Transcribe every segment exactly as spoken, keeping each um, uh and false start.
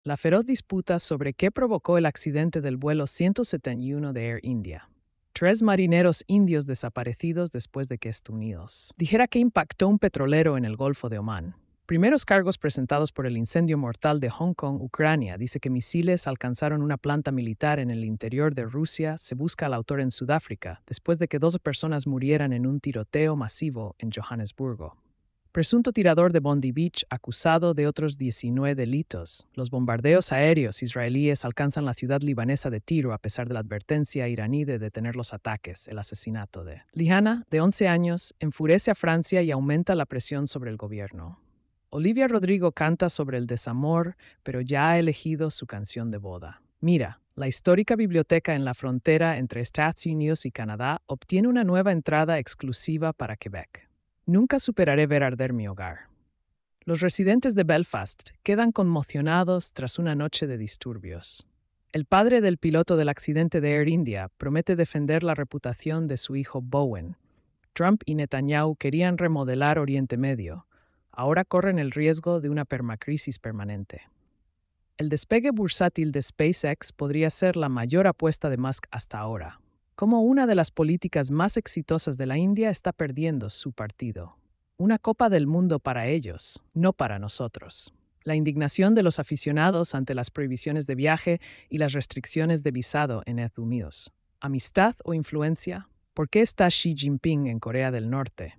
La feroz disputa sobre qué provocó el accidente del vuelo ciento setenta y uno de Air India. Tres marineros indios desaparecidos después de que Estados Unidos dijera que impactó un petrolero en el Golfo de Omán. Primeros cargos presentados por el incendio mortal de Hong Kong, Ucrania, dice que misiles alcanzaron una planta militar en el interior de Rusia. Se busca al autor en Sudáfrica, después de que doce personas murieran en un tiroteo masivo en Johannesburgo. Presunto tirador de Bondi Beach acusado de otros diecinueve delitos. Los bombardeos aéreos israelíes alcanzan la ciudad libanesa de Tiro a pesar de la advertencia iraní de detener los ataques. El asesinato de Lihana, de once años, enfurece a Francia y aumenta la presión sobre el gobierno. Olivia Rodrigo canta sobre el desamor, pero ya ha elegido su canción de boda. Mira, la histórica biblioteca en la frontera entre Estados Unidos y Canadá obtiene una nueva entrada exclusiva para Quebec. Nunca superaré ver arder mi hogar. Los residentes de Belfast quedan conmocionados tras una noche de disturbios. El padre del piloto del accidente de Air India promete defender la reputación de su hijo Bowen. Trump y Netanyahu querían remodelar Oriente Medio. Ahora corren el riesgo de una permacrisis permanente. El despegue bursátil de SpaceX podría ser la mayor apuesta de Musk hasta ahora. Como una de las políticas más exitosas de la India está perdiendo su partido. Una Copa del Mundo para ellos, no para nosotros. La indignación de los aficionados ante las prohibiciones de viaje y las restricciones de visado en Estados Unidos. ¿Amistad o influencia? ¿Por qué está Xi Jinping en Corea del Norte?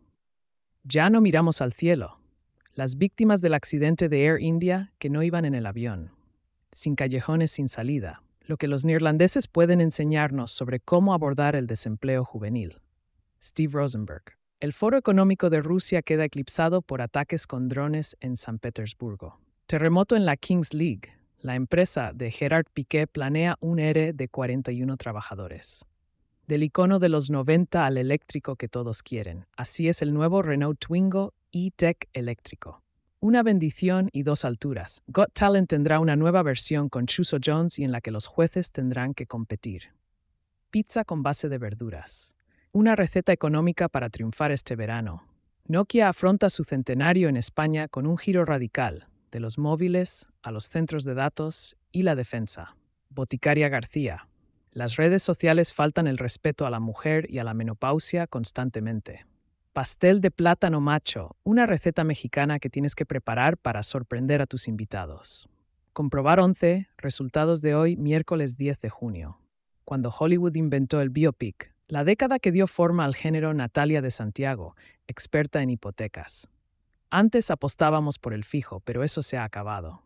Ya no miramos al cielo. Las víctimas del accidente de Air India que no iban en el avión. Sin callejones sin salida. Lo que los neerlandeses pueden enseñarnos sobre cómo abordar el desempleo juvenil. Steve Rosenberg. El Foro Económico de Rusia queda eclipsado por ataques con drones en San Petersburgo. Terremoto en la Kings League. La empresa de Gerard Piqué planea un E R E de cuarenta y uno trabajadores. Del icono de los noventa al eléctrico que todos quieren. Así es el nuevo Renault Twingo E-Tech eléctrico. Una bendición y dos alturas. Got Talent tendrá una nueva versión con Chuso Jones y en la que los jueces tendrán que competir. Pizza con base de verduras. Una receta económica para triunfar este verano. Nokia afronta su centenario en España con un giro radical, de los móviles a los centros de datos y la defensa. Boticaria García. Las redes sociales faltan el respeto a la mujer y a la menopausia constantemente. Pastel de plátano macho, una receta mexicana que tienes que preparar para sorprender a tus invitados. Comprobar once, resultados de hoy, miércoles diez de junio. Cuando Hollywood inventó el biopic, la década que dio forma al género Natalia de Santiago, experta en hipotecas. Antes apostábamos por el fijo, pero eso se ha acabado.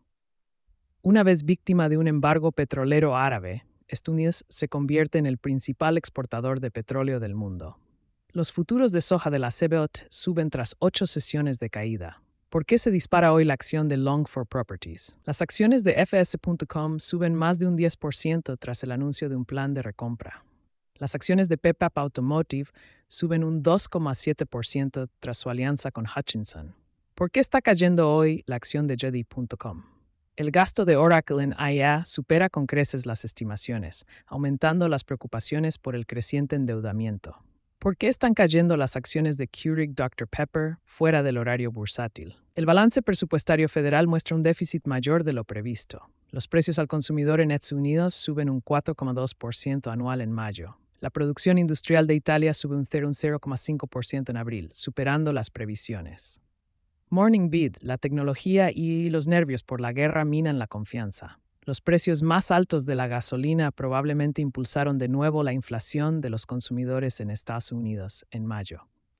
Una vez víctima de un embargo petrolero árabe, Estados Unidos se convierte en el principal exportador de petróleo del mundo. Los futuros de soja de la C B O T suben tras ocho sesiones de caída. ¿Por qué se dispara hoy la acción de Long for Properties? Las acciones de F S punto com suben más de un diez por ciento tras el anuncio de un plan de recompra. Las acciones de Pepap Automotive suben un dos coma siete por ciento tras su alianza con Hutchinson. ¿Por qué está cayendo hoy la acción de Jedi punto com? El gasto de Oracle en I A supera con creces las estimaciones, aumentando las preocupaciones por el creciente endeudamiento. ¿Por qué están cayendo las acciones de Keurig doctor Pepper fuera del horario bursátil? El balance presupuestario federal muestra un déficit mayor de lo previsto. Los precios al consumidor en Estados Unidos suben un cuatro coma dos por ciento anual en mayo. La producción industrial de Italia sube un cero coma cinco por ciento en abril, superando las previsiones. Morning Bid, la tecnología y los nervios por la guerra minan la confianza. Los precios más altos de la gasolina probablemente impulsaron de nuevo la inflación de los consumidores en Estados Unidos en mayo.